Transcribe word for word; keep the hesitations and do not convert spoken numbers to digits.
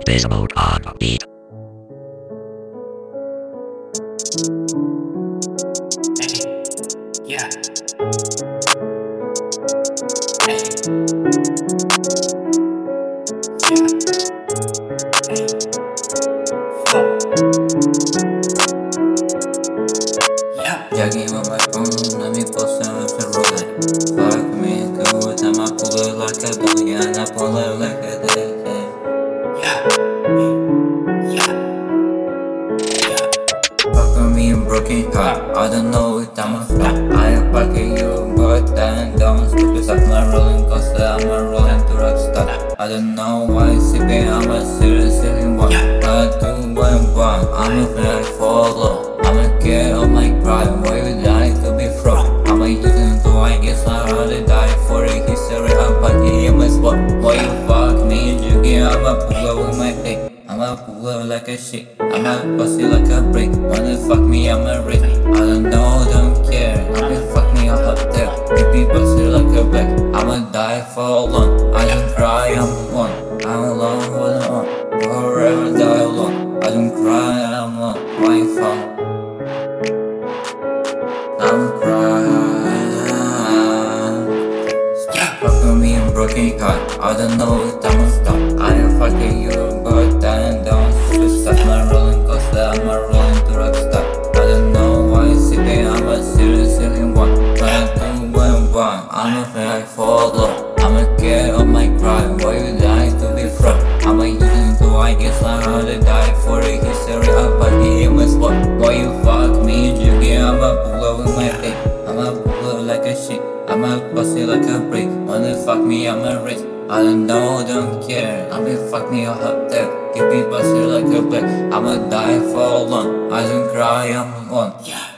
Biz mode on beat. Hey, yeah. Hey, yeah. Hey, fuck. Yeah. Jogging on my phone, let me post some of the rolling. Fuck me, good time I pull it like a billion, I pull it like a day. Yeah. Yeah. Yeah. Fuck with me and broken heart, I don't know what I'm a fuck. I am fucking you, but then don't stupid stuff. I'm a rolling coaster, I'm a rolling to rock star. I don't know why sipping, I'm a serious sitting one. I do what I want, I'm a flag follow. I'm a kid of my pride, why you die to be from? I'm a using to I guess I rather die for a history. I'm fucking in my spot. Why you fuck me, Jugi? I'm a puller with my dick. I'm a puller like a shit. I'm a pussy like a brick. Wanna fuck me, I'm a rich. I don't know, don't care. I'm a fuck me up up there. Big people pussy like a black. I'ma die for alone. I don't cry, I'm alone. I'm alone with I'm on. Forever die alone. I don't cry, I'm alone. Why fuck? I'm crying. Fuck with me and broken heart. I don't know what I'm gonna stop. I am fucking you, but then don't stupid stuff. I'm a rolling coaster, I'm a rolling to rock star. I don't know why it's sipping, I'm a serious selling one. When I do what I want, I'm a flag follow. I'm a kid of my crime, why you die to be from? I'm a using to I guess I rather die for a history. I'm fucking in my spot. Why you fuck me, Jugi? I'm a puller with my dick. I'm a puller like a shit. I'm a pussy like a brick. Wanna fuck me, I'm a rich. I don't know, don't care. I'm gonna fuck me up there. Give me pussy like a black. I'ma die for alone. I don't cry, I'm alone. Yeah.